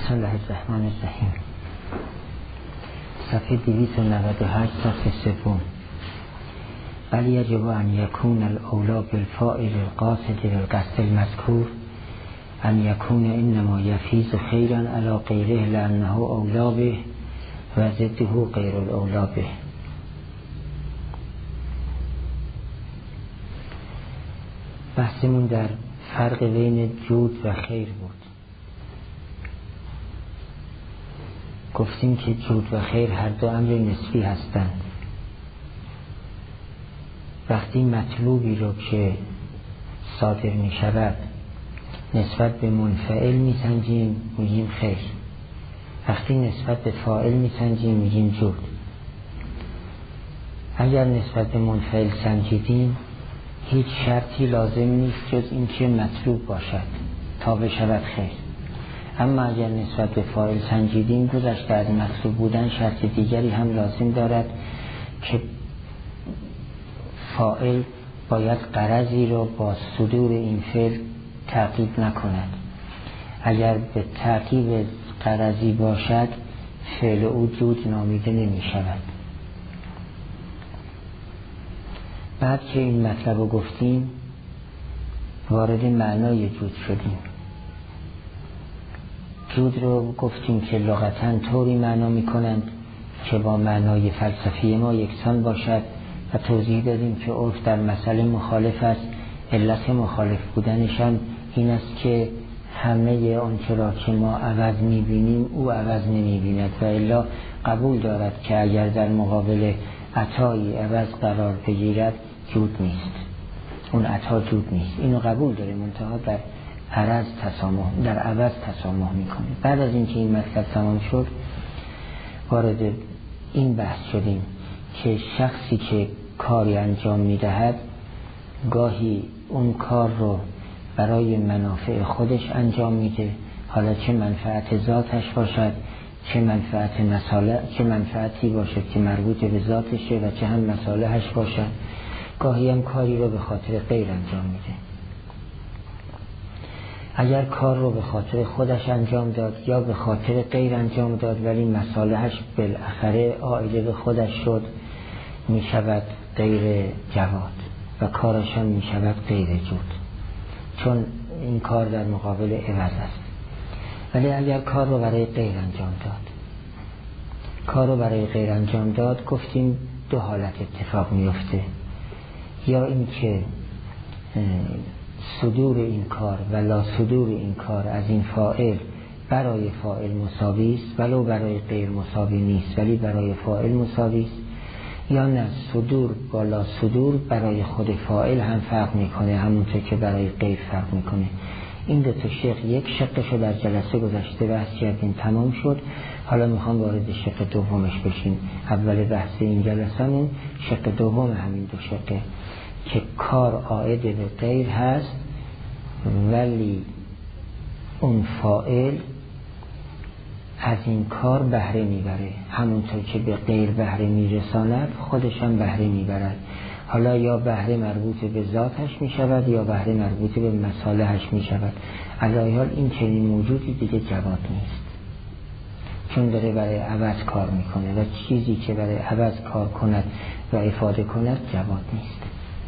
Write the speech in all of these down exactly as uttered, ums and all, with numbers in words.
بسم الله الرحمن الرحیم. صفحه دویست و نود و هشت، صفحه سوم. بل یجب ان یکون الاولی بالفاعل القاصد للقصد المذکور ان یکون انما یفیض خیرا علی غیره لانه اولی به و ضده غیر الاولی به. بحثمون در فرق بین جود و خیر بود. گفتیم که جود و خیر هر دو امر نسبی هستند. وقتی مطلوبی رو که صادر می شود نسبت به منفعل می سنجیم میگیم خیر، وقتی نسبت به فاعل می سنجیم میگیم جود. اگر نسبت به منفعل سنجیدیم هیچ شرطی لازم نیست جز اینکه مطلوب باشد تا بشود خیر. اما اگر نسبت به فاعل سنجیدیم گذشته از مطلوب بودن شرط دیگری هم لازم دارد که فاعل باید غرضی رو با صدور این فعل تعقیب نکند. اگر به تعقیب غرضی باشد فعل او جود نامیده نمی شود. بعد که این مطلب رو گفتیم وارد معنای جود شدیم. جود رو گفتیم که لغتاً طوری معنا می کنند که با معنای فلسفی ما یکسان باشد و توضیح دادیم که عرف در مسئله مخالف است. علت مخالف بودنش هم این است که همه آنچه را که ما عوض می بینیم او عوض نمی بیند و الا قبول دارد که اگر در مقابل عطایی عوض قرار بگیرد جود نیست، اون عطا جود نیست. اینو قبول داره، منتها در عرض تسامح در عوض تسامح میکنه. بعد از اینکه این مطلب تمام شد وارد این بحث شدیم که شخصی که کاری انجام میدهد گاهی اون کار رو برای منافع خودش انجام میده، حالا چه منفعت ذاتش باشد چه منفعت مصالح، چه منفعتی باشد که مربوط به ذاتشه و چه هم مصالحش باشد. گاهی هم کاری رو به خاطر غیر انجام میده. اگر کار رو به خاطر خودش انجام داد یا به خاطر غیر انجام داد ولی مصالحش بالاخره عائد به خودش شد می شود غیر جواد و کارش هم می شود غیر جود، چون این کار در مقابل عوض است. ولی اگر کار رو برای غیر انجام داد کار رو برای غیر انجام داد گفتیم دو حالت اتفاق می افته. یا این که صدور این کار و لا صدور این کار از این فاعل برای فاعل مساوی است ولو برای غیر مساوی نیست ولی برای فاعل مساوی است، یا نه صدور با لا صدور برای خود فاعل هم فرق میکنه همونطور که برای غیر فرق میکنه. این دو تا شق یک شقشو در جلسه گذشته بحث کردیم تمام شد. حالا میخوام وارد شق دومش بشیم. اول بحث این جلسه‌مون شق دوم همین دو شقه که کار عائد به غیر هست ولی اون فاعل از این کار بهره میبره، همونطور که به غیر بهره میرساند خودش هم بهره میبرد. حالا یا بهره مربوط به ذاتش میشود یا بهره مربوط به مصالحش میشود. علی حال این چنین موجودی دیگه جواد نیست، چون داره برای عوض کار میکنه و چیزی که برای عوض کار کند و افاده کند جواد نیست.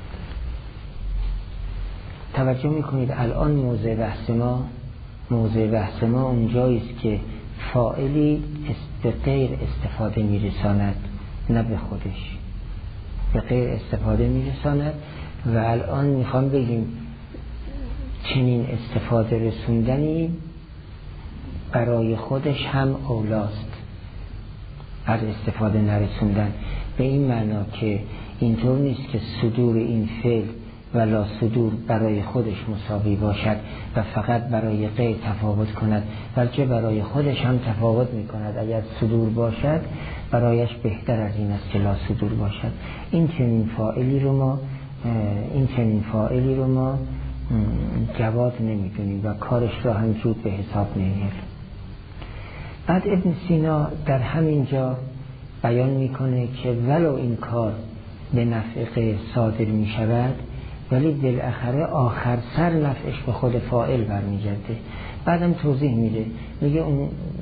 توجه میکنید الان موضع بحث ما موضع بحث ما اونجایی است که فاعلی به غیر استفاده میرساند نه به خودش، به غیر استفاده میرساند و الان میخوام بگیم چنین استفاده رسوندنی برای خودش هم اولاست از استفاده نرسوندن. به این معنا که اینطور نیست که صدور این فعل ولا صدور برای خودش مساوی باشد و فقط برای غیر تفاوت کند، بلکه برای خودش هم تفاوت می کند. اگر صدور باشد برایش بهتر از این است که لا صدور باشد. این چنین فاعلی رو ما این چنین فاعلی رو ما جواد نمی دونیم و کارش را هم جود به حساب نمیاریم. بعد ابن سینا در همین جا بیان میکنه که ولو این کار به نفع غیر صادر می شود ولی بالاخره آخر سر نفعش به خود فاعل برمیگرده. بعدم توضیح میده، میگه اون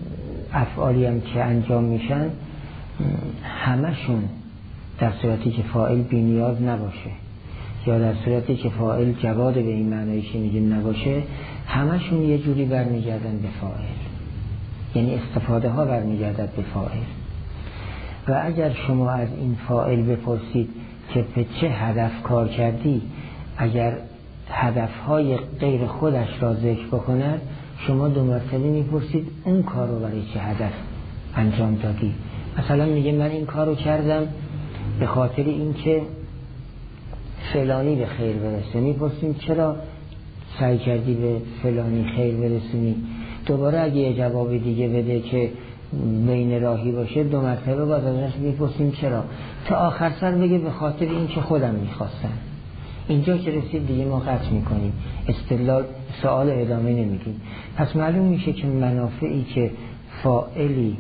افعالی هم که انجام میشن همشون در صورتی که فاعل بی نیاز نباشه یا در صورتی که فاعل جواد به این معنایی که میگیم نباشه، همشون یه جوری برمیگردن به فاعل، یعنی استفاده ها برمیگردد به فاعل. و اگر شما از این فاعل بپرسید که به چه هدف کار کردی، اگر هدفهای غیر خودش را ذکر بکند، شما دو مرتبه میپرسید اون کار رو برای چه هدف انجام دادی. مثلا میگه من این کار رو کردم به خاطر اینکه فلانی به خیر برسه، میپرسیم چرا سعی کردی به فلانی خیر برسونی؟ دوباره اگه یه جواب دیگه بده که بین راهی باشه، دو مرتبه باز ازش میپرسیم چرا، تا آخر سر بگه به خاطر اینکه خودم میخواستم. اینجا که رسید دیگه ما قطع میکنیم، استدلال سوال ادامه نمیدیم. پس معلوم میشه که منافعی که فاعلی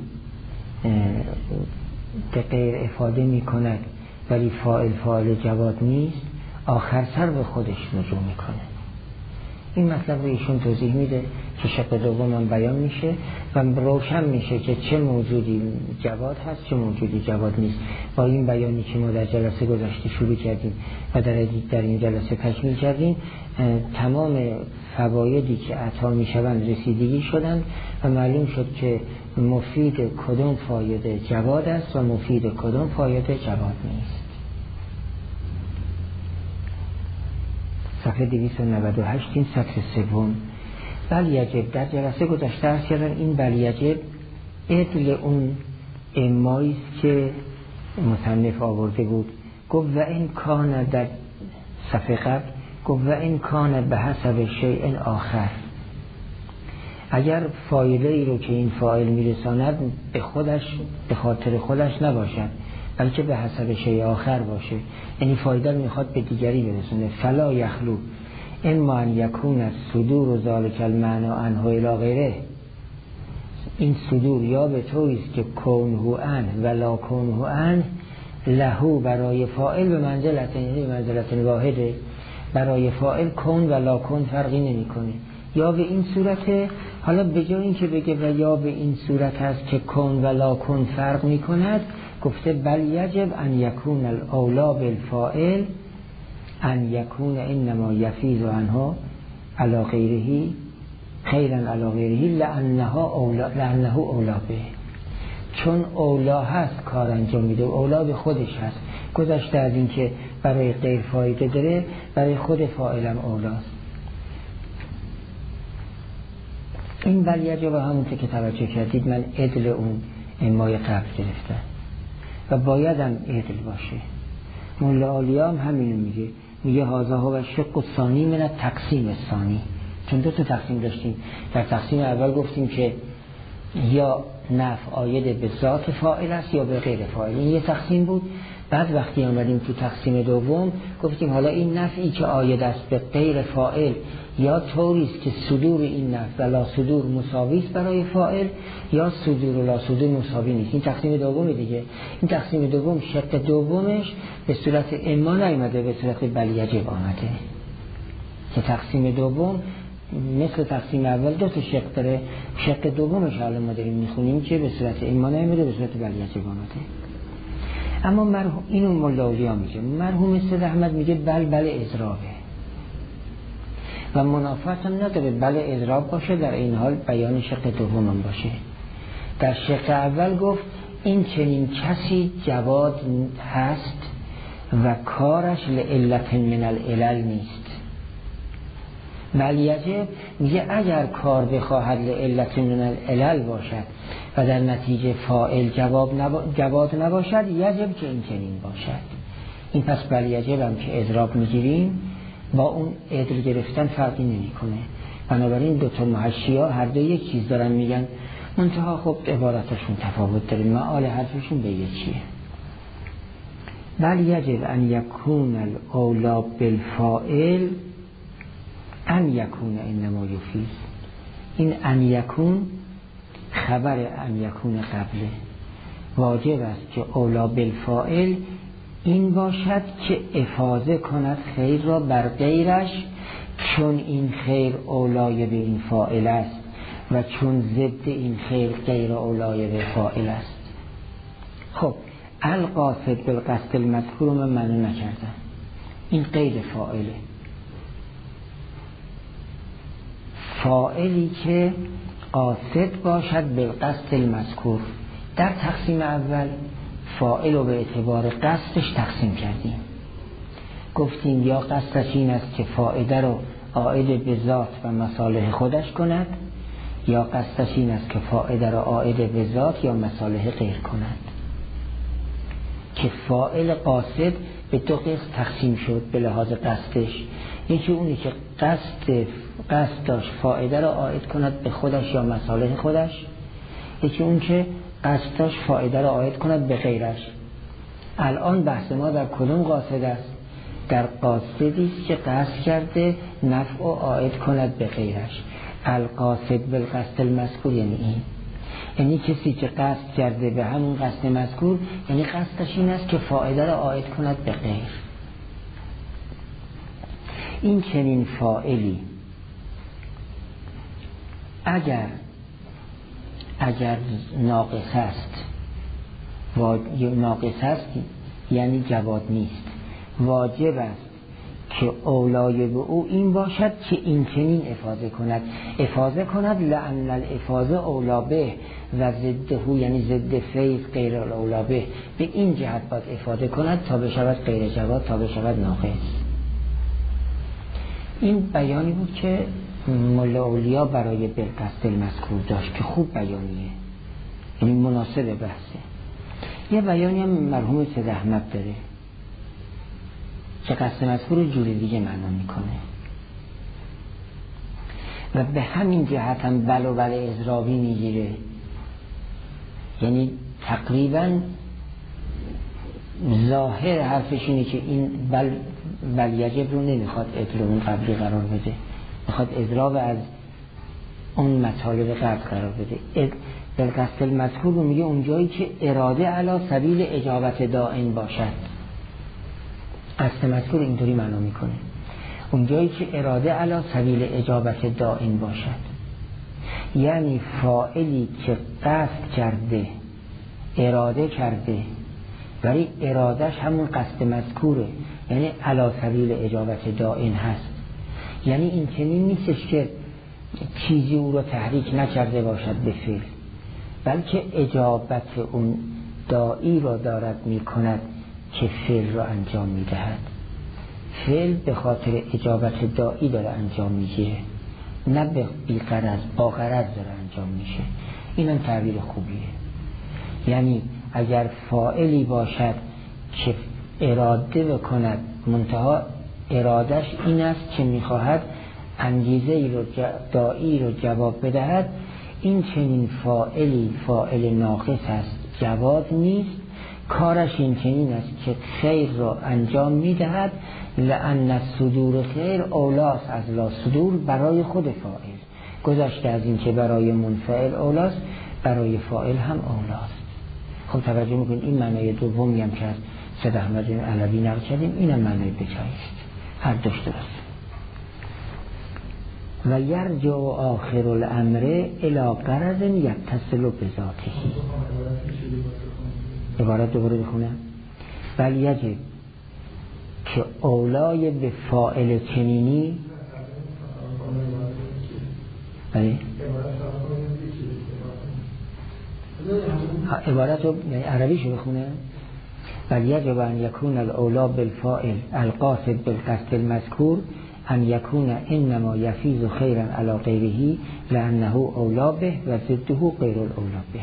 به غیر افاده میکند ولی فاعل فاعل جواد نیست، آخر سر به خودش رجوع میکنه. این مطلب رو ایشون توضیح میده که شق دوم هم بیان میشه و روشن میشه که چه موجودی جواد هست چه موجودی جواد نیست. با این بیانی که ما در جلسه گذشته شروع کردیم و در در این جلسه تکمیل کردیم، تمام فوایدی که عطا میشوند رسیدگی شدن و معلوم شد که مفید کدوم فایده جواد است و مفید کدوم فایده جواد نیست. صفحه دویست و نود و هشت، این سطر سوم. بل یجب، در جلسه گذشته عرض کردن این بل یجب عدل اون امایی است که مصنف آورده بود. گفت و این کان، در صفحه قبل گفت و این کان به حسب شیء آخر، اگر فایده ای رو که این فاعل میرساند به خودش به خاطر خودش نباشد بلکه به حسب شیء آخر باشه، یعنی فایده رو میخواد به دیگری برسونه. فلا یخلو اما ان یکون الصدور و ذالک المعنی عنه الی غیره، این صدور یا به طوریست که کونه ان و لا کونه ان لهو، برای فاعل به منزلت، یعنی به منزلت واحده، برای فاعل کون و لا کون فرقی نمی کنه. یا به این صورته، حالا به جای این که بگه و یا به این صورت هست که کون و لا کون فرق می کند، گفته بل یجب ان یکون الاولا بالفاعل ان یکون انما یفیض عنها علی غیره خیرا علی غیره لانها اولا لانه اولا به، چون اولا هست کار انجام میده، اولا به خودش هست. گذشته از این که برای غیر فایده داره، برای خود فاعلم اولاست. این بل یجب همونطور که توجه کردید من عدل اون امای قبل گرفتم و بایدم عدل باشه. مولا عالیا هم همینو میگه، میگه هازا ها و شق و ثانی من تقسیم ثانی، چون دو تا تقسیم داشتیم. در تقسیم اول گفتیم که یا نفع آید به ذات فاعل است یا به غیر فاعل، این یه تقسیم بود. بعد وقتی آمدیم تو تقسیم دوم گفتیم حالا این نفعی که آید است به غیر فاعل یا طوریست که صدور این نفع و لا صدور مساوی است برای فاعل، یا صدور و لا صدور مساوی نیست. این تقسیم دوم دیگه. این تقسیم دوم شق دومش به صورت اما نیامده، به صورت بل یجب آمده، که تقسیم دوم مثل تقسیم اول دو تا شق داره. شق دومش حالا ما داریم میخونیم که به صورت اما نیامده، به صورت بل یجب آمده. اما مرحوم اینو مولا عالیا میگه، مرحوم سید احمد میگه بل بل اضرابه و منافات هم نداره بل اضراب باشه در این حال بیان شق دوم هم باشه. در شق اول گفت این چنین کسی جواد هست و کارش لعلت من العلل نیست. بل یجب میگه اگر کار بخواهد لعلت من العلل باشد و در نتیجه فاعل جواب نبا... جواد نباشد، یجب که این چنین باشد. این پس بل یجب هم که اضراب میگیریم با اون عدل گرفتن فرقی نمی کنه. بنابراین دو تا محشی‌ها هر دو یک چیز دارن میگن، منتها خب عبارتشون تفاوت داره، معال حرفشون به یکیه. بل یجب ان یکون الاولا بالفاعل ان یکون انما یفیض. این ان یکون خبر ان یکون قبله. واجب است که اولا بالفاعل این باشد که افاضه کند خیر را بر غیرش، چون این خیر اولای به این فاعل است و چون ضد این خیر غیر اولای فاعل است. خب القاصد بالقصد المذکور من معنی نکردم، این غیر فاعله. فاعلی که قاصد باشد بالقصد المذکور. در تقسیم اول فاعل رو به اعتبار قصدش تقسیم کردیم، گفتیم یا قصدش این است که فایده رو عائد به ذات و مصالح خودش کند، یا قصدش این است که فایده رو عائد به ذات یا مصالح غیر کند. که فاعل قاصد به دو قسم تقسیم شد به لحاظ قصدش. یکی اونی که قصد قصد داشت فایده رو عائد کند به خودش یا مصالح خودش، یکی اون که قصد داشت فایده رو عائد کند به غیرش. الان بحث ما در کدوم قاصد است؟ در قاصدی است که قصد کرده نفع و عائد کند به غیرش. القاصد بالقصد المذکور یعنی این، یعنی کسی که قصد کرده به همون قصد مذکور، یعنی قصدش این است که فایده را عائد کند به غیر. این چنین فاعلی اگر اگر ناقص است و ناقص است یعنی جواد نیست، واجب است که اولای به او این باشد که این چنین افاضه کند افاضه کند لأن الافاضه اولا به و ضده یعنی ضد فیض غیر اولا به. به این جهت باید افاضه کند تا بشود غیر جواد، تا بشود ناقص. این بیانی بود که ملا اولیا برای بالقصد المذکور داشت که خوب بیانیه، یعنی مناسب بحثه. یه بیانی هم مرحوم سید احمد داره که قصد مذکور جوری دیگه معنا میکنه و به همین جهت هم بل و بل اضرابی میگیره، یعنی تقریبا ظاهر حرفش اینه که این بل, بل یجب رو نمیخواد اضراب اون قبلی قرار بده، میخواد اضراب از اون مطالب قبل قرار بده. بالقصد المذکور رو میگه اونجایی که اراده علی سبیل اجابت دائن باشد. قصد مذکور اینطوری معنا میکنه اونجایی که اراده علی سبیل اجابت دائن باشد، یعنی فاعلی که قصد کرده اراده کرده ولی ارادش همون قصد مذکوره، یعنی علی سبیل اجابت دائن هست. یعنی این چنین نیستش که چیزی او رو تحریک نکرده باشد به فعل، بلکه اجابت اون داعی رو دارد میکند که فعل رو انجام میدهد. فعل به خاطر اجابت داعی داره انجام میگیره، نه به بی غرض، با غرض داره انجام میشه. این هم تعبیر خوبیه. یعنی اگر فاعلی باشد که اراده بکند منتها ارادش این است که میخواهد انگیزه ای رو داعی رو جواب بدهد، این چنین فاعلی فاعل ناقص است، جواب نیست. کارش این چنین است که خیر را انجام میدهد لأن صدور خیر اولاست از لا صدور، برای خود فاعل گذشته از این که برای منفعل اولاست، برای فاعل هم اولاست. خب توجه میکنید این معنی دومی هم که از سید احمد علوی نقل کردیم، این هم معنی بچایست، هر دوش درست. و یرجع آخر الامر الی غرض یتصل بذاته. عبارت دوباره بخونم. بل یجب که اولای به فاعل چنینی بله عبارت رو یعنی عربیشو بخونه. بل یجب ان یکون الاولا بالفاعل القاصد بالقصد المذکور ان یکون انما یفیض خیرا علی غیره لانه اولا به و ضده غیر الاولا به.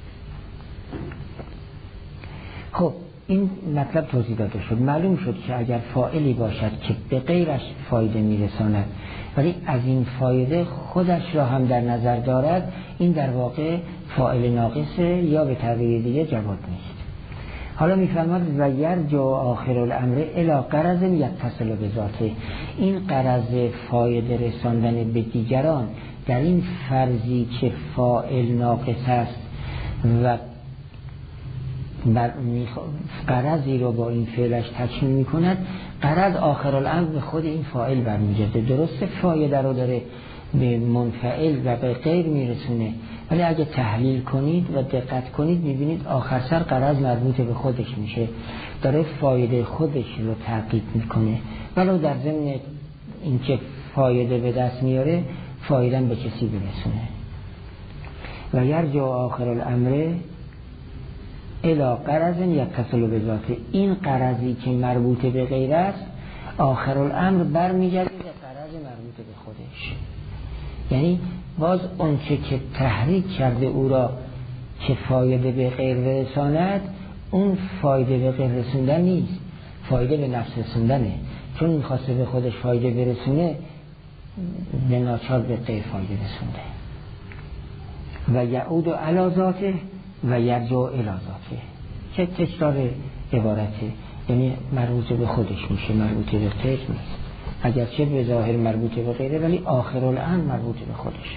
خب این مطلب توضیح داده شد. معلوم شد که اگر فاعلی باشد که به غیرش فایده میرساند ولی از این فایده خودش را هم در نظر دارد، این در واقع فاعل ناقصه یا به تعبیر دیگه جواد نیست. حالا میفرماد و یرجع آخر الامر الی غرض یتصل بذاته. این غرض فایده رساندن به دیگران در این فرضی که فاعل ناقص است و بر غرضی رو با این فعلش تکمیل میکند، غرض آخر الامر به خود این فاعل برمیگرده. درسته فایده رو داره به منفعل و به غیر میرسونه، ولی اگه تحلیل کنید و دقت کنید میبینید آخر سر غرض مربوط به خودش میشه، داره فایده خودش رو تحقیق میکنه، ولو در ضمن اینکه فایده به دست میاره فایده به کسی برسونه. و یرجع آخر الامر الی غرض یتصل بذاته، این غرضی که مربوط به غیر است آخر الامر برمیگرده به غرض مربوط به خودش. یعنی باز اون چه که تحریک کرده او را که فایده به غیر برساند، اون فایده به غیر رسوندن نیست، فایده به نفس رسوندنه، چون میخواسته به خودش فایده برسونه به ناچار به غیر فایده رسونده. و یعود علی ذاته و یرجع الی ذاته، چه تکرار عبارته، یعنی مربوط به خودش میشه، مربوط به غیر نیست، اگرچه به ظاهر مربوط به غیره ولی آخر الامر مربوط به خودشه.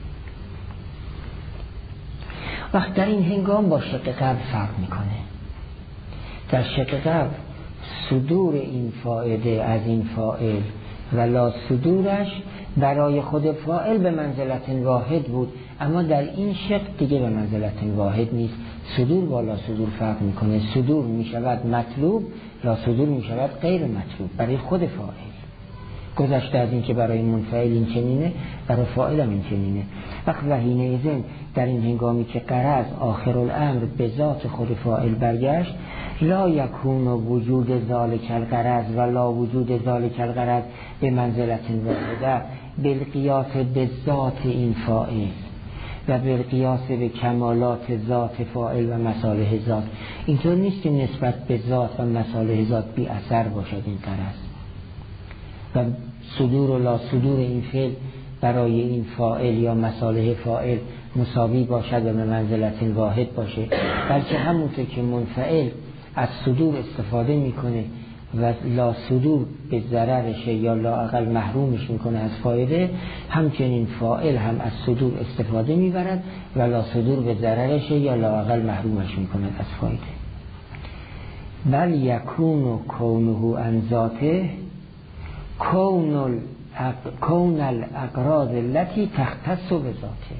وقت در این هنگام با شق قبل فرق میکنه. در شق قبل صدور این فائده از این فاعل و لا صدورش برای خود فاعل به منزلت واحد بود، اما در این شق دیگه به منزلت واحد نیست. صدور با لا صدور فرق میکنه، صدور میشود مطلوب، لا صدور میشود غیر مطلوب برای خود فاعل. گذشته از این که برای منفعل این چنینه، برای فاعل هم این چنینه. وقت وحینه ایزن در این هنگامی که غرض آخر الامر به ذات خود فاعل برگشت، لا یکون وجود ذالک الغرض و لا وجود ذالک الغرض به منزلت واحده بالقیاس به ذات این فاعل و بالقیاس به کمالات ذات فاعل و مصالح ذات. اینطور نیست که نسبت به ذات و مصالح ذات بی اثر باشد این غرض و صدور و لا صدور این فعل برای این فاعل یا مصالح فاعل مساوی باشد و به منزلت واحد باشه، بلکه همونطور که منفعل از صدور استفاده میکنه و لا صدور به ضررشه یا لا اقل محرومش میکنه از فایده، همچنین فاعل هم از صدور استفاده میبرد و لا صدور به ضررشه یا لا اقل محرومش میکنه از فایده. بل یکون و کونه عن ذاته کون الاق... کون الاقراض التي تختص بذاته.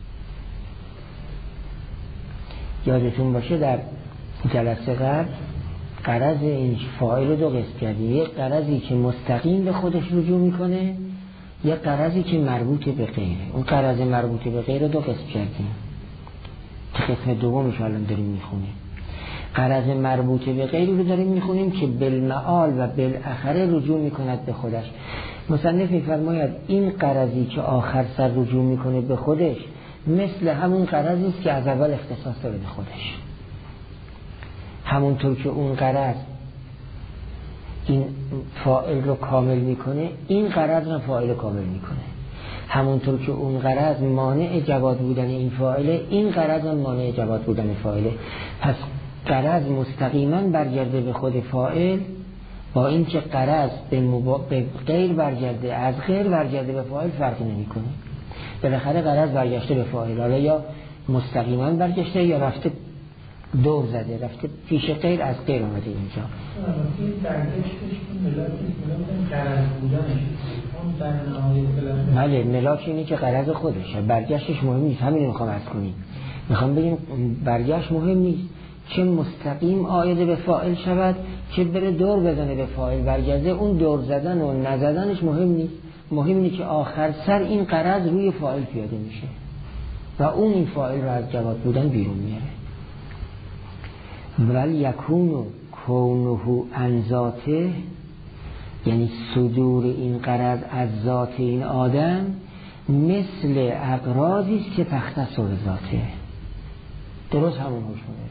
یادتون باشه در جلسه قبل غرض این فاعل رو دو قسم کردیم، یک غرضی که مستقیم به خودش رجوع میکنه، یک غرضی که مربوط به غیره. اون غرض مربوط به غیره دو قسم کردیم که قسم دومش الان داریم میخونیم. غرض مربوط به غیر رو داریم میخونیم که بالمعال و بالاخره رجوع میکند به خودش. مصنف میفرماید این غرضی که آخر سر رجوع میکنه به خودش مثل همون غرضی است که از اول اختصاص داره به خودش. همونطور که اون غرض این فاعل رو کامل میکنه، این غرض رو فاعل کامل میکنه. همونطور که اون غرض مانع جواد بودن این فاعله، این غرض هم مانع جواد بودن فاعله. پس غرض مستقیما برگرده به خود فاعل، با این که غرض به, مبا... به غیر برگرده، از غیر برگرده به فاعل فرقی نمیکنه. بالاخره غرض برگشته به فاعل، حالا یا مستقیما برگشته یا رفته دور زده، رفته پیش غیر، از غیر آمده اینجا. این برگشتش که ملاک غرض بودنش اون در نهایت بله، ملاک اینه که غرض خودشه، برگشتش مهم نیست. همین رو میخوام عرض کنیم، میخوام بگیم برگشت مهم نیست، چه مستقیم آیده به فاعل شود چه بره دور بزنه به فاعل برگرده، اون دور زدن و نزدنش مهم نیست. مهم اینه که آخر سر این غرض روی فاعل پیاده میشه و اون این فاعل رو از جواد بودن بیرون میاره. ولی یکون کونه عن ذاته، یعنی صدور این غرض از ذات این آدم مثل اقراضی است که تختص ذاته، درست همون حکم داره.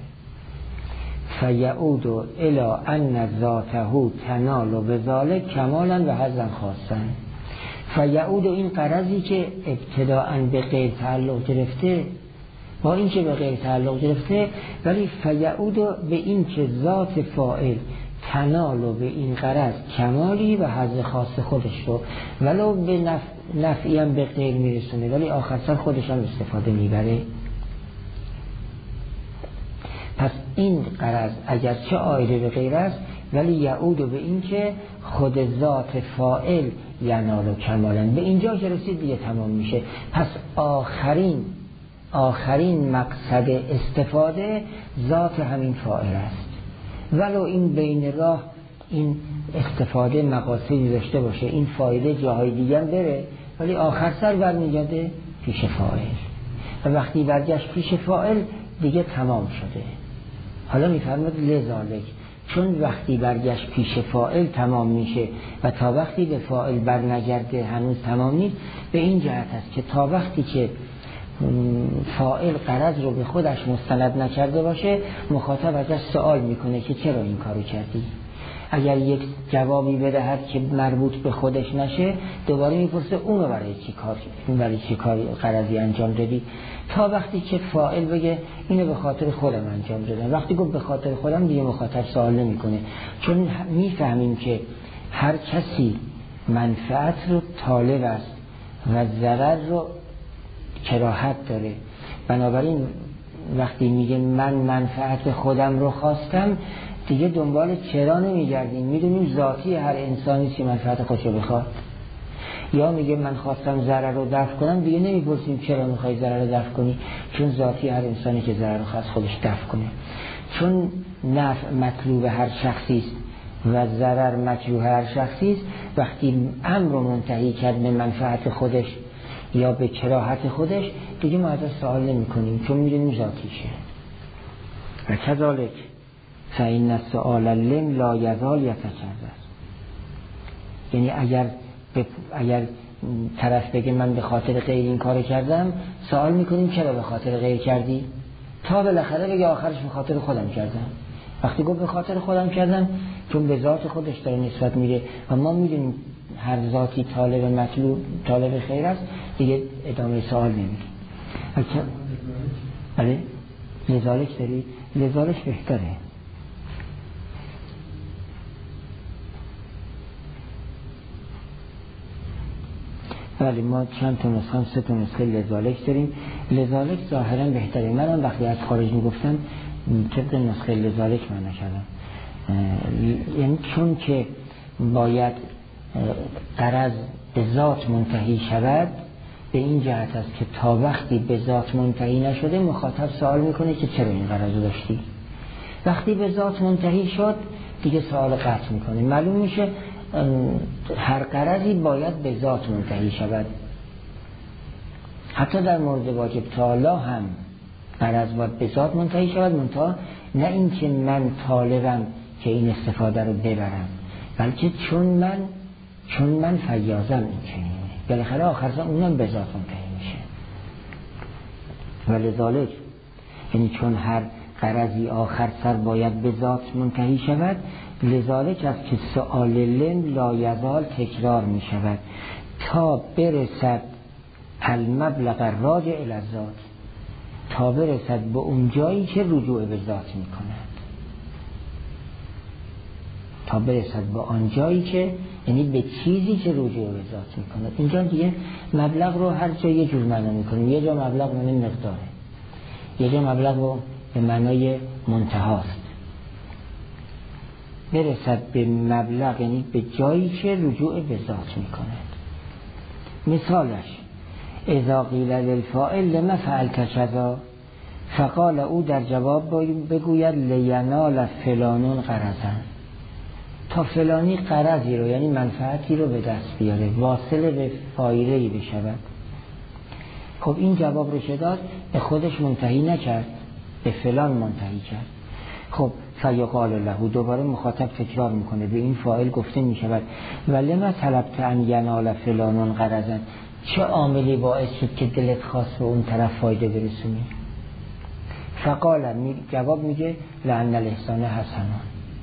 فیعود الی ان ذاته تنال و بذالک کمالا و حظا خاصا. فیعود این غرضی که ابتداءً به غیر تعلق گرفته، با این که به غیر تعلق گرفته، ولی فیعود به این که ذات فاعل تنال و به این غرض کمالی و حظ خاص خودش رو ولو به نف... نفعی هم به غیر میرسونه، ولی آخر سر خودش هم استفاده میبره. پس این غرض اگرچه عایده به غیر است ولی یعود به این که خود ذات فاعل ینال و کمالن، به اینجا که رسید دیگه تمام میشه. پس آخرین آخرین مقصد استفاده ذات همین فاعل است، ولو این بین راه این استفاده مقاصدی داشته باشه، این فایده جاهای دیگر بره، ولی آخر سر برمیگرده پیش فاعل و وقتی برگشت پیش فاعل دیگه تمام شده. حالا میفرماد لذالک، چون وقتی برگشت پیش فاعل تمام میشه و تا وقتی به فاعل برنگرده هنوز تمام نیست. به این جهت است که تا وقتی که فاعل غرض رو به خودش مستند نکرده باشه مخاطب ازش سوال میکنه که چرا این کارو کردی. اگر یک جوابی بدهد که مربوط به خودش نشه دوباره میپرسه اونو برای چی کار اون برای چی کاری غرضی انجام دادی، تا وقتی که فاعل بگه اینو به خاطر خودم انجام دادم. وقتی گفت به خاطر خودم دیگه مخاطب سوال نمیکنه، چون میفهمیم که هر کسی منفعت رو طالب است و ضرر رو کراهت داره. بنابراین وقتی میگه من منفعت خودم رو خواستم دیگه دنبال چرا نمیگردیم، میدونیم ذاتی هر انسانی که منفعت خودش رو بخواد. یا میگه من خواستم ضرر رو دفع کنم، دیگه نمیپرسیم چرا میخوای ضرر رو دفع کنی، چون ذاتی هر انسانی که ضرر رو خواست خودش دفع کنه. چون نفع مطلوب هر شخصی است و ضرر مکروه هر شخصی است، وقتی امر رو منتهی کرد به منفعت خودش یا به کراهت خودش دیگه ما ازش سوال نمی کنیم، چون میدونیم ذاتیشه. و کذالک فإن السؤال لم لا یزال یتکرر. یعنی اگر اگر طرف بگه من به خاطر غیر این کارو کردم، سوال میکنیم چرا به خاطر غیر کردی، تا بالاخره بگه آخرش به خاطر خودم کردم. وقتی گفت به خاطر خودم کردم چون به ذات خودش داره نسبت میده و ما میدونیم هر ذاتی طالب مطلوب طالب خیر است، دیگه ادامه سوال نمیدیم. بله لذالک داری؟ لذالک بهتره. ولی ما چند تا نسخه سه تا نسخه لذالک داریم. لذالک ظاهرا بهتره. منم وقتی از خارج میگفتم طبق نسخه لذالک من نکردم، یعنی چون که باید غرض به ذات منتهی شود، به این جهت است که تا وقتی به ذات منتهی نشده مخاطب سوال میکنه که چرا این غرض رو داشتی. وقتی به ذات منتهی شد دیگه سوال قطع میکنه. معلوم میشه هر غرضی باید به ذات منتهی شود. حتی در مورد واجب تعالی هم غرض باید به ذات منتهی شود، منتها نه این که من طالبم که این استفاده رو ببرم، بلکه چون من چون من فیاضم این چنینه، بالاخره آخر زمان اونم به ذات منتهی میشه. ولذالک یعنی چون هر غرضی آخر سر باید به ذات منتهی شود، لذالک است که سؤال لم لا یزال تکرار می شود تا برسد المبلغ راجع الی الذات، تا برسد به اون جایی که رجوع به ذات می کند، تا برسد به آن جایی که یعنی به چیزی که رجوع به ذات می کند. اینجا دیگه مبلغ رو هر جا یه جور معنا می کنیم. یه جا مبلغ معنی مقداره، یه جا مبلغ رو به معنای منتهاست. برسد به مبلغ یعنی به جایی که رجوع به ذات می کند. مثالش اذا قیل للفاعل لما فعلت کذا فقال او در جواب بگوید لینال فلانون غرضا، تا فلانی غرضی رو یعنی منفعتی رو به دست بیاره، واصل به فایده‌ای بشود. خب این جواب رو که داد به خودش منتهی نکرد، به فلان منتهی کرد. خب فیقال له، دوباره مخاطب تکرار میکنه، به این فاعل گفته میشود ولما طلبت ان ینال فلانون غرضا، چه عاملی باعث شد که دلت خواست به اون طرف فایده برسونی؟ فقال می جواب میگه لعن الاحسان حسنان،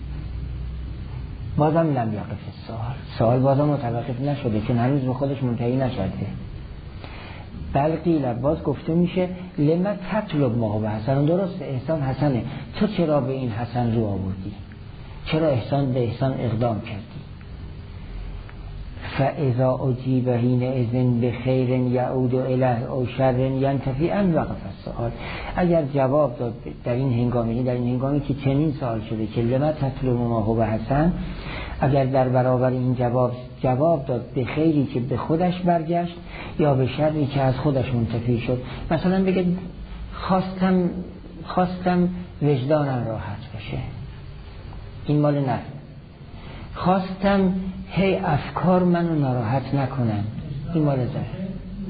بازم لم یقف السؤال، سوال بازم متوقف نشده چون هنوز به خودش منتهی نشده. بل قیل باز گفته میشه لما تطلب ما هو حسن، درسته احسان حسنه، تو چرا به این حسن رو آوردی، چرا احسان به احسان اقدام کردی؟ فاذا اجیب حینئذ بخیر یعود الیه او شر ینتفی ان وقف السؤال. اگر جواب داد در این هنگامی در این هنگامی که چنین سوال شده که لما تطلب ما هو حسن، اگر در برابر این جواب جواب داد به خیری که به خودش برگشت یا به شری که از خودش منتفی شد، مثلا بگه خواستم خواستم وجدانم راحت بشه، این مال نفس. خواستم هی افکار منو ناراحت نکنن، این مال ضعف.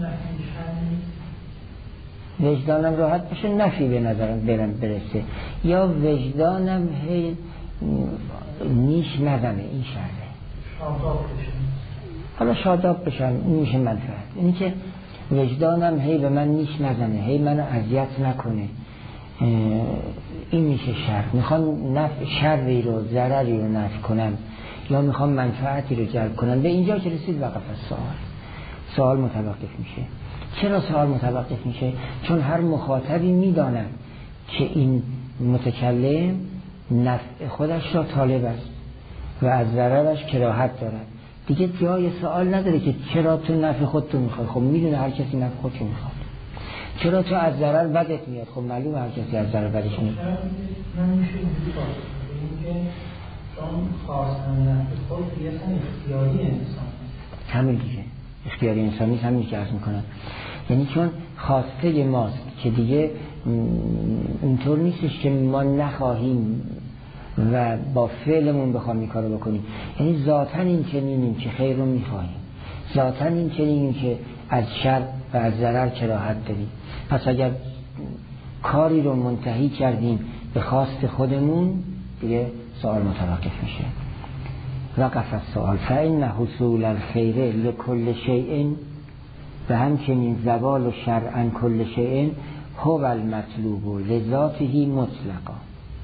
وجدانم راحت بشه نفی به نظرم برم برسه، یا وجدانم هی نیش نزنه، این شرطه. شاداب بشن. حالا شاداب بشن این میشه منفعت، اینی که وجدانم هی به من نیش نزنه، هی منو اذیت نکنه، این میشه شر. میخوام نفع شری رو ضرری رو نفع کنم یا میخوام منفعتی رو جلب کنم. به اینجا که رسید وقف السؤال، سوال متوقف میشه. چرا سوال متوقف میشه؟ چون هر مخاطبی میداند که این متکلم نفع خودش را طالب است و از ضررش کراهت دارد، دیگه جای سوال نداره که چرا تو نفع خودتو میخوای. خب میدونه هر کسی نفع خودشو میخواد. چرا تو از ضرر بدت میاد؟ خب معلومه هر کسی از ضرر بدش میاد. من میشه اینکه چون خواستن نفع خود یه سن اختیاری انسان، همین دیگه اختیاری انسانی همین که عرض میکنم، یعنی چون خواسته ماست که دیگه اینطور نیستش که ما نخواهیم و با فعلمون بخوام این کارو بکنیم، یعنی ذاتاً این چنینیم که خیر رو میخواهیم، ذاتاً این چنینیم که از شر و از ضرر کراهت داریم. پس اگر کاری رو منتهی کردیم به خواست خودمون، دیگه سوال متوقف میشه. وقف السؤال فإن حصول الخیر لكل شیء، و همچنین زوال شر عن کل شیء هو المطلوب لذاته مطلقا.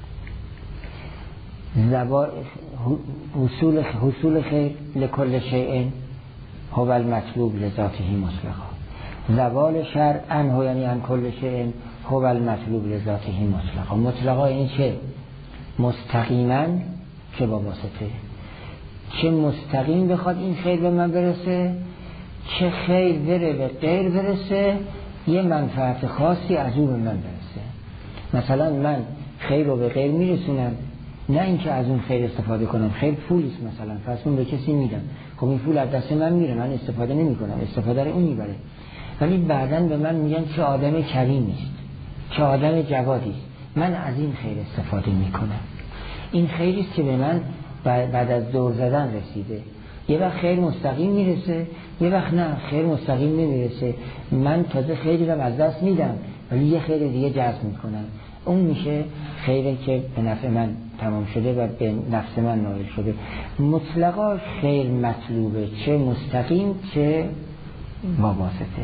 زوال حصول حصول خیر لكل شیء هو المطلوب لذاته مطلقا. زوال شر عنه یعنی عن کل شیء هو المطلوب لذاته مطلقا. مطلقا این چه؟ مستقیما چه با واسطه، چه مستقیم بخواد این خیر به من برسه، چه خیر بره به غیر برسه، یه منفعت خاصی از اون به من برسه. مثلا من خیر رو به غیر میرسونم، نه اینکه از اون خیر استفاده کنم. خیر پولیست مثلا، پس اون به کسی میدم، خب این پول از دست من میره، من استفاده نمی کنم، استفاده رو اون میبره. ولی بعدن به من میگن چه آدم کریمی است، چه آدم جوادی است، من از این خیر استفاده میکنم. این خیری است که به من بعد از دور زدن رسیده. یه وقت خیر مستقیم میرسه، یه وقت نه خیر مستقیم نمیرسه، من تازه خیری رو از دست میدم ولی یه خیر دیگه جذب میکنم. اون میشه خیری که به نفع من تمام شده و به نفس من نائل شده. مطلقا خیر مطلوبه، چه مستقیم چه با واسطه.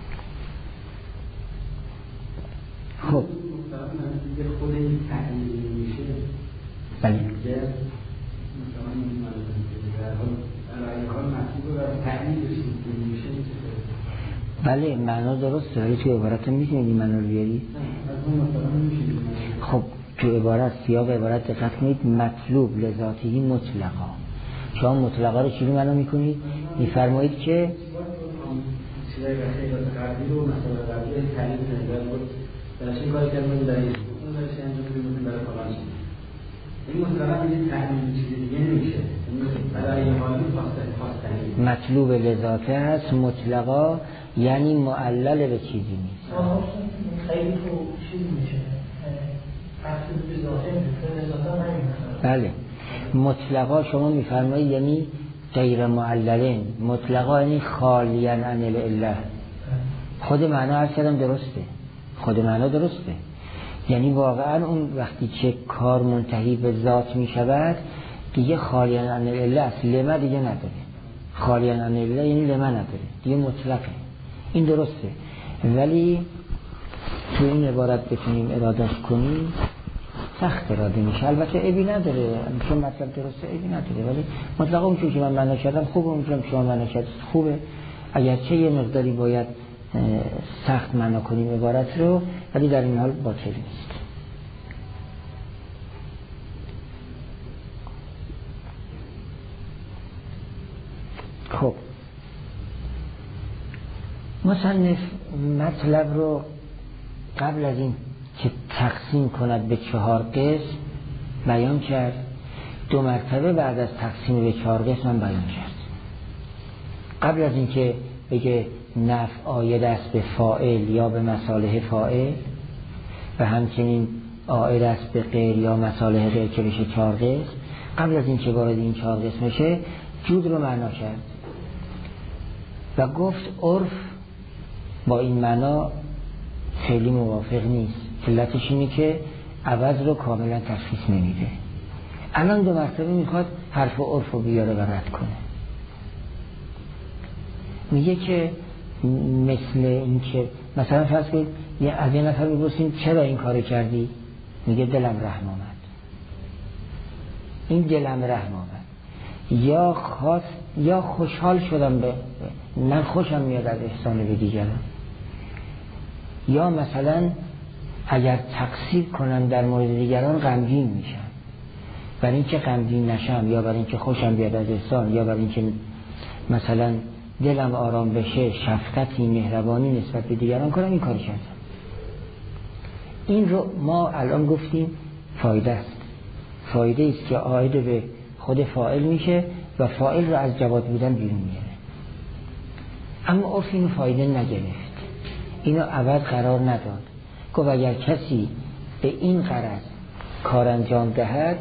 خب خود این تعیین میشه. بله بله معنا درسته، ولی تو عبارت میتونی این معنا رو بیاری؟ خب تو عبارت سیاق عبارت دقت کنید، مطلوب لذاتی مطلقا. شما مطلقا رو چی رو معنا میکنید؟ میفرمایید که چیزای خیلی قدری رو مثلا قدری تعریف نگاه در چه کاری کردن در این اون داشته انجام بدیم برای فلان این مطلقا یه تعریف چیز دیگه نمیشه، برای حالی خواستنی مطلوب لذاته هست. مطلقا یعنی معلل به چیزی نیست. خیلی تو چیز میشه مطلوب به ذاته میشه. بله مطلقا شما میفرمایید یعنی غیر معللین، مطلقا یعنی خالیان عن العله. خود معنا هر کردم درسته، خود معنا درسته، یعنی واقعا اون وقتی که کار منتهی به ذات می شود دیگه خالیان عن العله است، لمه دیگه نداره. خالیان عن العله یعنی لمه نداره، دیگه مطلقه. این درسته، ولی تو این عبارت بتونیم ارادش کنیم سخت اراده میشه. البته عیبی نداره، چون مطلب درسته عیبی نداره، ولی مطلقا اون چیزی که من معنا کردم خوبه، اونجوری که شما معنا کردید خوبه. اگرچه یه مقداری باید سخت معنا کنیم عبارت رو، ولی در این حال باطل نیست. خب خب مصنف مطلب رو قبل از این که تقسیم کند به چهار قسم بیان کرد، دو مرتبه بعد از تقسیم به چهار قسم هم بیان کرد. قبل از این که بگه نفع عاید است به فاعل یا به مصالح فاعل و همچنین عاید است به غیر یا مصالح غیر که بشه چهار قسم، قبل از این که وارد این چهار قسم بشه جود رو معنا کرد و گفت عرف با این معنا خیلی موافق نیست. علتش اینه که عوض رو کاملا تشخیص نمیده. الان دو مرتبه میخواد حرف و عرف رو بیاره و رد کنه. میگه که مثل این که مثلا فرض کنید از یه نفر میپرسیم چرا این کار کردی؟ میگه دلم رحم آمد. این دلم رحم آمد یا خواست یا خوشحال شدم، به من خوشم میاد از احسان به دیگران. یا مثلا اگر تقصیر کنم در مورد دیگران غمگین میشم، برای اینکه غمگین نشم یا برای اینکه خوشم بیاد از احسان یا برای اینکه مثلا دلم آرام بشه، شفقتی مهربانی نسبت به دیگران کنم، این کار کردم. این رو ما الان گفتیم فایده است. فایده است که عاید به خود فاعل میشه و فاعل رو از جواد بودن بیرون میاره. اما عرف اینو فایده نگرفت، اینو عوض قرار نداد. گفت اگر کسی به این غرض کار انجام دهد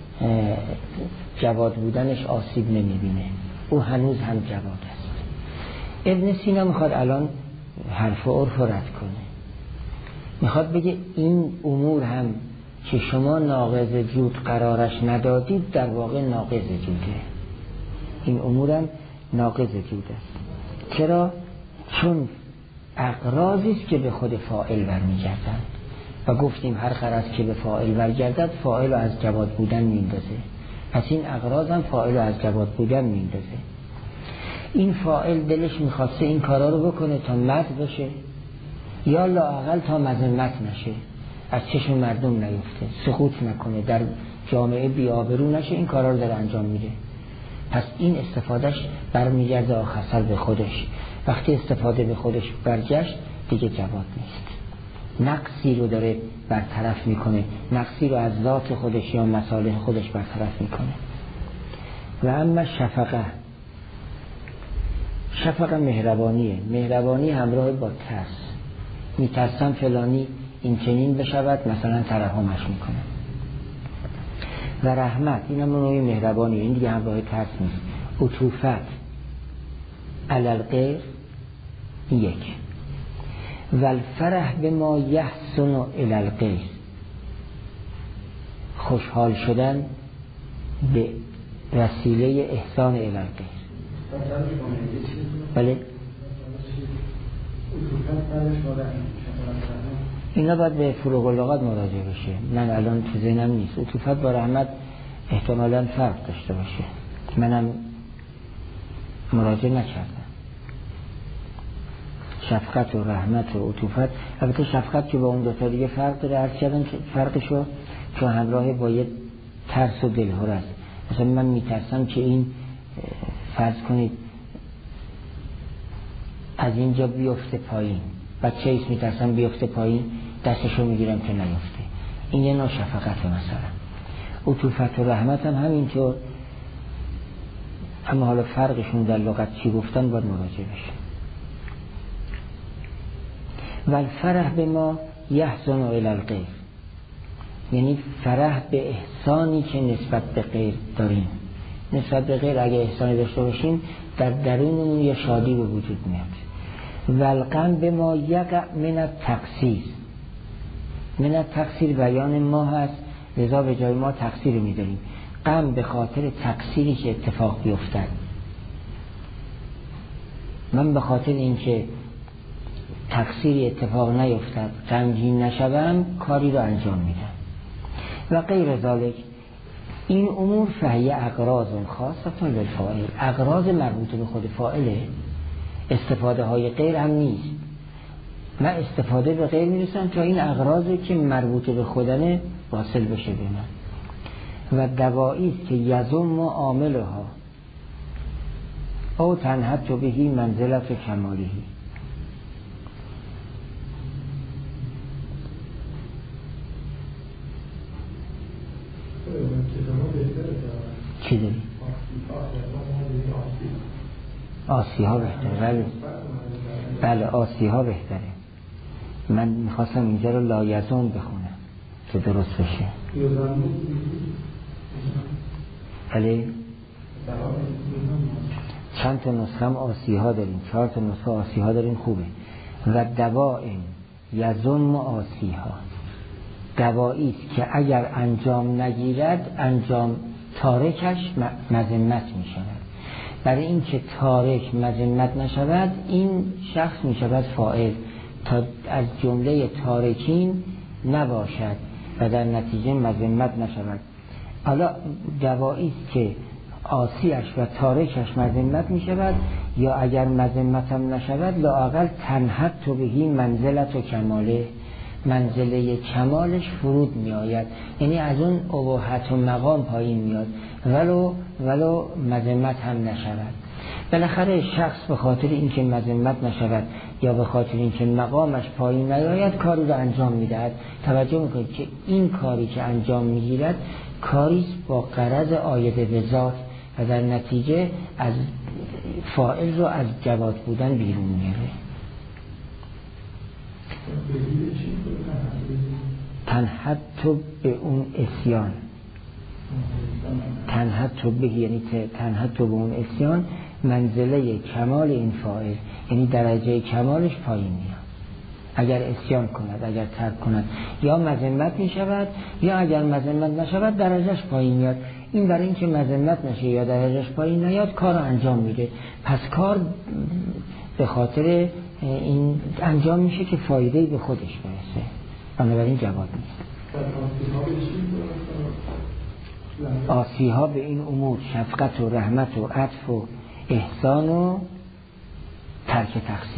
جواد بودنش آسیب نمیبینه، او هنوز هم جواد است. ابن سینا میخواد الان حرف و عرف رد کنه، میخواد بگه این امور هم که شما ناقض جود قرارش ندادید در واقع ناقض جوده. این امور هم ناقض جود است. چرا؟ چون اغراضی است که به خود فاعل برمیگردند و گفتیم هر غرض که به فاعل برگردد فاعل رو از جواد بودن میندازه. پس این اغراض هم فاعل رو از جواد بودن میندازه. این فاعل دلش میخواسته این کارا رو بکنه تا مدح بشه یا لااقل تا مذمت نشه، از چشم مردم نیفته، سقوط نکنه، در جامعه بی‌آبرو نشه، این کارا رو داره انجام میده. پس این استفادهش برمیگرده آخر به خودش. وقتی استفاده به خودش برگشت دیگه جواد نیست، نقصی رو داره برطرف میکنه، نقصی رو از ذات خودش یا مصالح خودش برطرف میکنه. و اما شفقه، شفقه مهربانیه، مهربانی همراه با ترس. میترسم فلانی این چنین بشود، مثلا ترحمش میکنه. و رحمت، این هم نوعی مهربانیه، این دیگه همراه ترس نیست. عطوفت علی الغیر یک. و الفرح به ما یحسن الی الغیر، خوشحال شدن به وسیله احسان الی الغیر. بله اینا باید به فروغ اللغات مراجعه بشه، من الان تو ذهنم نیست. عطوفت با رحمت احتمالاً فرق داشته باشه، منم مراجعه نکردم. شفقت و رحمت و عطوفت، البته شفقت که با اون دوتا دیگه فرق داره، عرض کردم فرقشو چون همراه با یه ترس و دلهره است. مثلا من میترسم که این فرض کنید از اینجا بیفته پایین، بچه ایست میترسم بیفته پایین، دستشو میگیرم که نیفته. این یه نوع شفقت مثلا. عطوفت و رحمت هم همینطور، اما حالا فرقشون در لغت چی گفتن باید مراجعه بشه. و الفرح به ما یحزن الی الغیر، یعنی فرح به احسانی که نسبت به غیر داریم. نسبت به غیر اگه احسانی داشته باشیم در درونمون یه شادی به وجود میاد. و الغم به ما یقع من التقصیر، من التقصیر بیان ما هست، لذا به جای ما تقصیر میداریم. غم به خاطر تقصیری که اتفاق بیفتد، من به خاطر اینکه تقصیری اتفاق نیفتد غمگین نشوم کاری رو انجام میدم. و غیر ذالک، این امور فهی اغراض خاصه للفاعل، اغراض مربوط به خود فاعله، استفاده های غیر هم نیست. من استفاده به غیر میرسم تا این اغراضی که مربوط به خودنه واصل بشه به من. و دوایی است که یزم و عاملها، او تنحت بهی منزلت و کمالهی. چی داری؟ آسی ها بهتره. بله بله آسی ها بهتره. من میخواستم اینجا رو لایزون بخونم که درست بشه. بله چند تا نسخه هم آسی ها داریم، چهار تا نسخه آسی ها داریم، خوبه. و دوائن یزن آسی ها، دوایی است که اگر انجام نگیرد انجام تارکش مذمت می شود. برای اینکه تارک مذمت نشود این شخص می شود فاعل تا از جمله تارکین نباشد و در نتیجه مذمت نشود. حالا دوایی است که آسیش و تارکش مذمت می شود، یا اگر مذمت هم نشود لااقل تنحت بهی منزلت و کماله، منزله کمالش فرود می آید، یعنی از اون اباحت و مقام پایین میاد ولو ولو مذمت هم نشود. بالاخره شخص به خاطر اینکه مذمت نشود یا به خاطر اینکه مقامش پایین نیاید کاری رو انجام میدهد. توجه میکنید که این کاری که انجام میگیرد کاری با غرض عایده به ذات و در نتیجه از فاعل رو از جواد بودن بیرون میاره. تنحت به اون اسیان، تنحت به یعنی تنحت به اون اسیان منزله کمال این فاعل، یعنی درجه کمالش پایین میاد. اگر اسیان کند، اگر ترک کند یا مذمت می شود، یا اگر مذمت نشود درجهش پایین میاد. این برای اینکه مذمت نشه یا درجهش پایین نیاد کار رو انجام میده، پس کار به خاطر این انجام میشه که فایده‌ای به خودش برسه، بنابراین جواب نیست. آسی ها به این امور شفقت و رحمت و عطف و احسان و ترک تخصیص.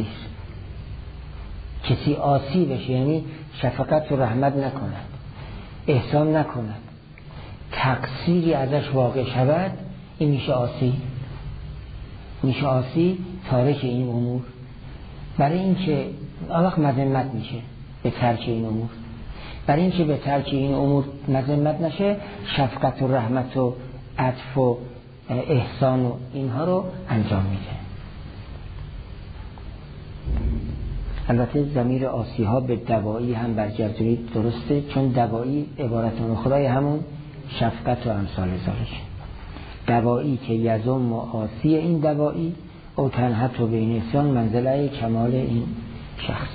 کسی آسی بشه یعنی شفقت و رحمت نکند، احسان نکند، تقصیری ازش واقع شود، این میشه آسی، میشه آسی تارک این امور. برای اینکه آوخ مذمت میشه به ترک این امور، برای اینکه به ترک این امور مذمت نشه شفقت و رحمت و عطف و احسان و اینها رو انجام میده. البته ضمیر آسی ها به دوایی هم برگردونید درسته، چون دوایی عبارت خدای همون شفقت و امثال ذالک. دوایی که یزم و آسی این دوایی او تنحت و بین اسیان منزله کمال این شخص.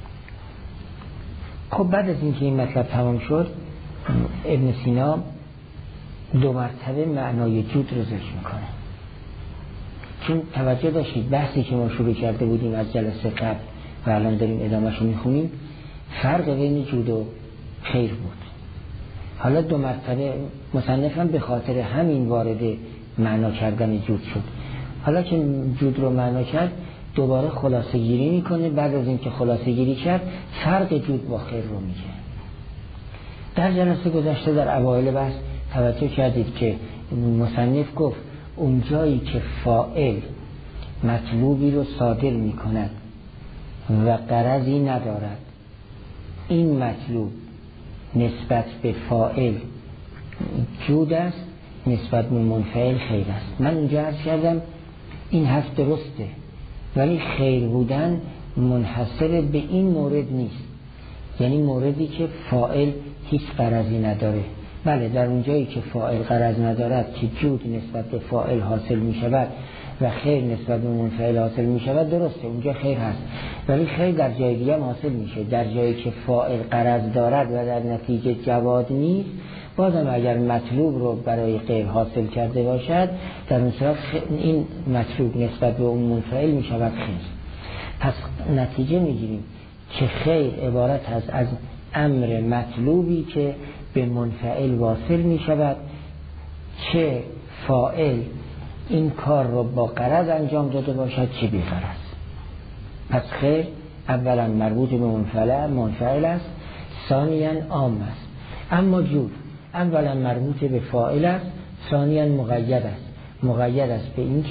خب بعد از اینکه این مطلب تمام شد ابن سینا دو مرتبه معنای جود رو ذکر میکنه. چون توجه داشتید بحثی که ما شروع کرده بودیم از جلسه قبل و الان داریم ادامهش رو میخونیم، فرق بین جود و خیر بود. حالا دو مرتبه مصنفم به خاطر همین وارد معنا کردن جود شد. حالا که جود رو معنا کرد دوباره خلاصه گیری میکنه. بعد از اینکه خلاصه گیری کرد فرق جود با خیر رو میگه. در جلسه گذشته در اوایل بحث توجه کردید که مصنف گفت اون جایی که فاعل مطلوبی رو صادر میکند و غرضی ندارد، این مطلوب نسبت به فاعل جود است، نسبت به منفعل خیر است. من اونجا عرض کردم این حرف درسته، ولی خیر بودن منحصر به این مورد نیست، یعنی موردی که فاعل هیچ غرضی نداره. بله در اونجایی که فاعل غرض ندارد که جود نسبت به فاعل حاصل می شود و خیر نسبت به منفعل حاصل می شود، درسته اونجا خیر هست، ولی خیر در جای دیگه حاصل میشه. در جایی که فاعل غرض دارد و در نتیجه جواد نیست، بازم اگر مطلوب رو برای غیر حاصل کرده باشد در اون صورت این مطلوب نسبت به اون منفعل می شود خیر. پس نتیجه می گیریم که خیر عبارت هست از امر مطلوبی که به منفعل واصل می شود، چه فاعل این کار رو با غرض انجام داده باشد چه بی غرض. پس خیر اولا مربوط به منفعل منفعل است، ثانیا عام است. اما جود اولا مربوط به فاعل است، ثانیا مقید است. مقید است به این که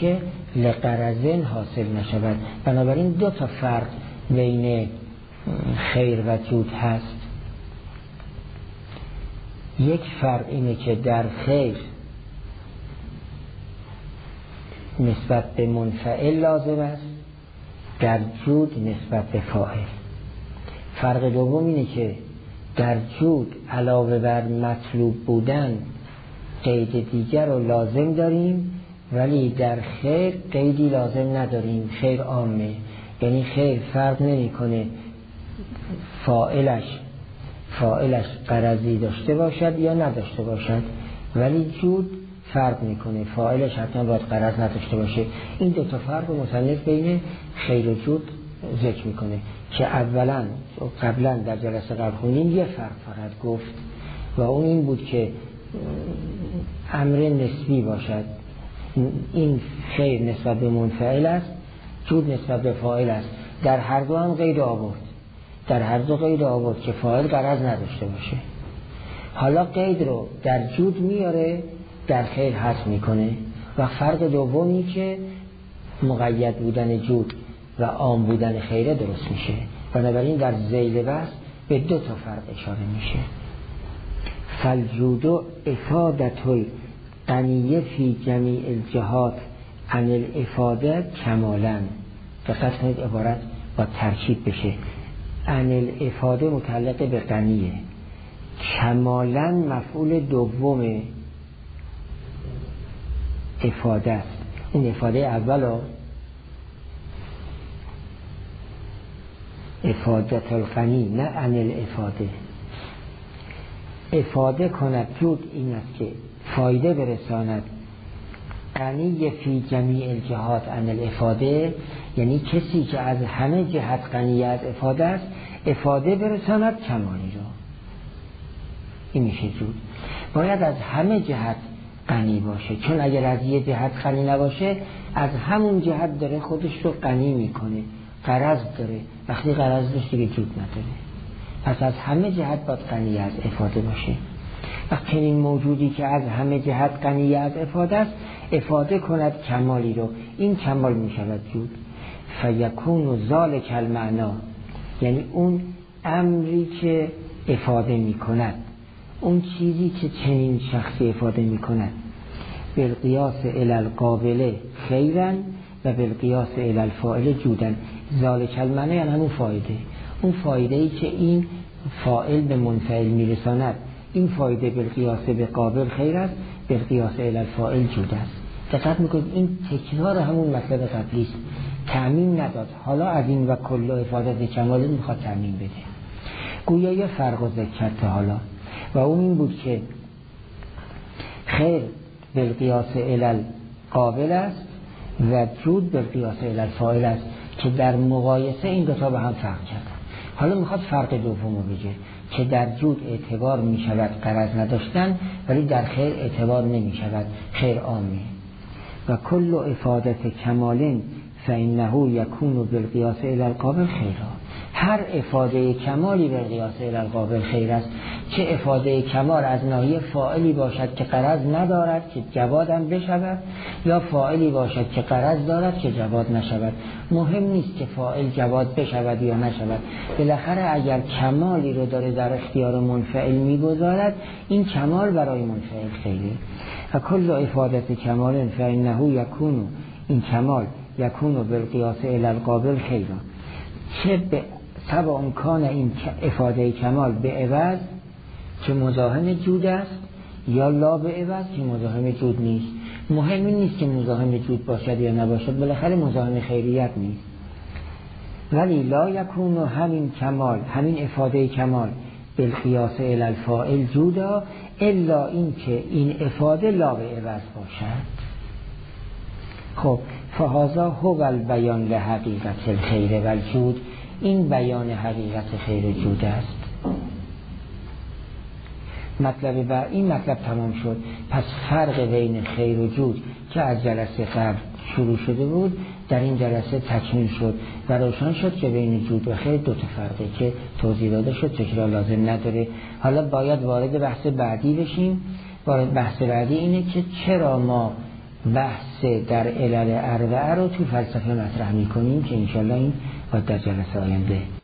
لغرض حاصل نشود. بنابراین دو تا فرق بین خیر و جود هست. یک فرق اینه که در خیر نسبت به منفعل لازم است، در جود نسبت به فاعل. فرق دوم اینه که در جود علاوه بر مطلوب بودن قید دیگر رو لازم داریم، ولی در خیر قیدی لازم نداریم. خیر عامه، یعنی خیر فرق نمی کنه فاعلش فاعلش غرضی داشته باشد یا نداشته باشد، ولی جود فرق میکنه فاعلش حتما باید غرض نداشته باشه. این دو تا فرق مصنف بین خیر و جود ذکر میکنه که اولا قبلا در جلسه قبل خونیم یه فرق فقط گفت و اون این بود که امر نسبی باشد. این خیر نسبت به منفعل است، جود نسبت به فاعل است. در هر دو هم قید آورد، در هر دو قید آورد که فاعل غرض نداشته باشه. حالا قید رو در جود میاره، در خیر حذف میکنه. و فرق دومی که مقید بودن جود و عام بودن خیره درست میشه. بنابراین در ذیل بحث به دو تا فرق اشاره میشه. فالجود افادة غنیه فی جمیع الجهات عن الافاده کمالا. دقت کنید عبارت با ترکیب بشه. عن الافاده متعلق به غنیه، کمالا مفعول دوم افاده است. این افاده اول افادت الغنی، نه عن الافاده. افاده کند جود این است که فایده برساند. غنی فی جمیع الجهات عن الافاده یعنی کسی که از همه جهت غنی از افاده است، افاده برساند کمالی رو. این میشه جود. باید از همه جهت غنی باشه، چون اگر از یه جهت غنی نباشه از همون جهت داره خودش رو غنی میکنه، غرض داره. وقتی غرض داشت دیگه جود نداره. پس از همه جهت باید غنی از افاده باشه. وقتی این موجودی که از همه جهت غنی از افاده است، افاده کند کمالی رو، این کمال میشود جود. فیکون ذالک المعنا، یعنی اون امری که افاده میکند، اون چیزی که چنین شخصی افاده میکند، بالقیاس الی القابل خیرا و بالقیاس الی الفاعل جودا. ذالک المعنی یعنی همون فایده، اون فایده ای که این فاعل به منفعل میرساند، این فایده بالقیاس به قابل خیر است، بالقیاس الی الفاعل جود است. دقت میکنید این تکرار همون مطلب قبلی است. تعمیم نداد، حالا از این و کل افاده کمال میخواد تعمیم بده. گویا یه فرق و ذکر تا حالا و اون این بود که خیر بالقیاس الی القابل است و جود بالقیاس الی الفاعل است که در مقایسه این دو تا به هم فرق کردن. حالا میخواد فرق دومو بگه که در جود اعتبار میشود غرض نداشتن، ولی در خیر اعتبار نمیشود، خیر عامی. و کل افادت کمال فانه یکون بالقیاس الی القابل خیرا. هر افاده کمالی بالقیاس الی القابل خیر است، چه افاده کمال از ناحیه فاعلی باشد که غرض ندارد که جواد هم بشود، یا فاعلی باشد که غرض دارد که جواد نشود. مهم نیست که فاعل جواد بشود یا نشود، بالاخره اگر کمالی رو داره در اختیار منفعل میگذارد، این کمال برای منفعل خیره. و کل افادت کمال فانه یکون، این کمال یکون بالقیاس الی القابل خیرا، چه به طبع امکان این افاده کمال به عوض که مزاحم جود است، یا لا به عوض که مزاحم جود نیست. مهم نیست که مزاحم جود باشد یا نباشد، بالاخره مزاحم خیریت نیست. ولی لا یکون همین کمال، همین افاده کمال بالقیاس الی الفاعل جودا، الا این که این افاده لا به عوض باشد. خب فهذا هو البیان لحقیقت الخیر و الجود، این بیان حقیقت خیر و جود است. مطلب بر این مطلب تمام شد. پس فرق بین خیر و جود که از جلسه قبل شروع شده بود در این جلسه تکمیل شد و روشن شد که بین جود و خیر دو تا فرقه که توضیح داده شد، تکرار لازم نداره. حالا باید وارد بحث بعدی بشیم. وارد بحث بعدی اینه که چرا ما بحث در علل اربعه رو تو فلسفه مطرح میکنیم که انشالله این باید در جلسه آینده